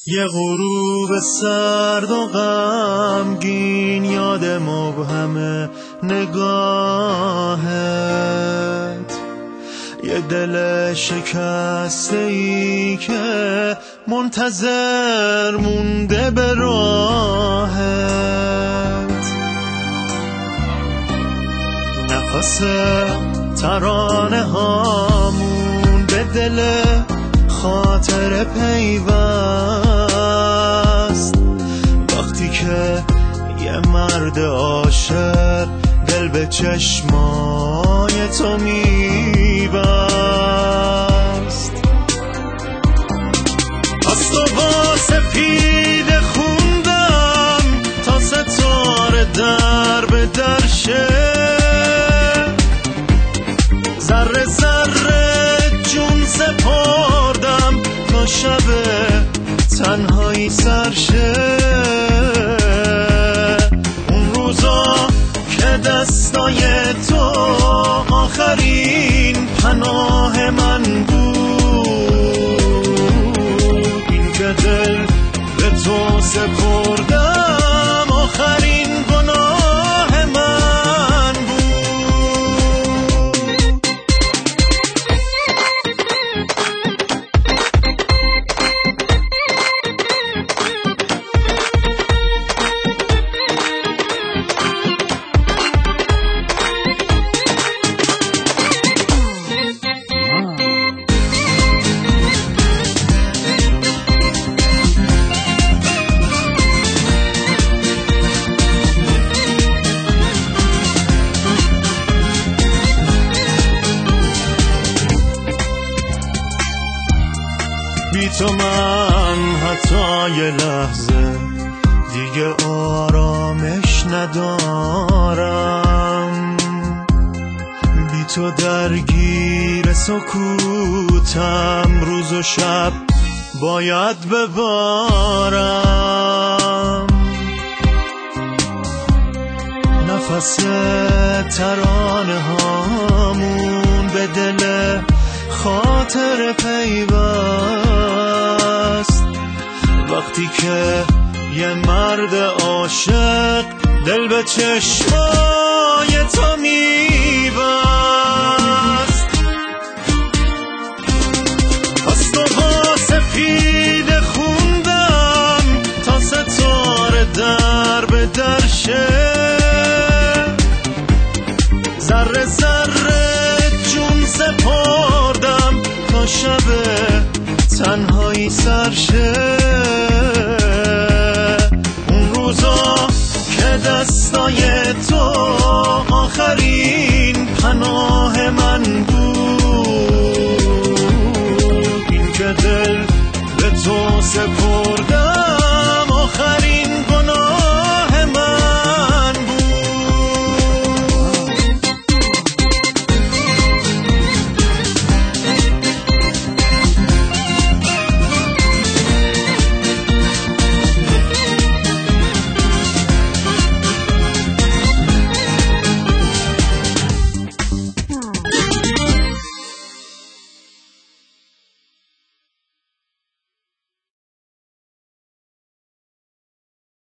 یه غروب سرد و غمگین یاد مبهم نگاهت، یه دل شکسته ای که منتظر مونده به راهت، نفس ترانه هامون به دل خاطر پیوست، وقتی که یه مرد عاشق دل به چشمای تو میبست. از تو با سپیده خوندم تا ستاره در به در شه، ذره ذره جون سپردم تا شب تنهایی سرشه. اون روزا که دستای تو آخرین پناه من بود، این که دل به تو سپردم آخرین گناه من بود. بی تو من حتی یه لحظه دیگه آرامش ندارم، بی تو درگیر سکوتم، روز و شب باید ببارم. نفس ترانه هامون به دل خاطر پیوست، وقتی که یه مرد عاشق دل به چشمای تو میبست. از تو با سپیده خوندم تا ستاره در به در شه، ذره ذره جون سپردم تا شب تنهایی سرشه. اون روزا که دستای تو آخرین پناه من بود، این که دل به تو سپردم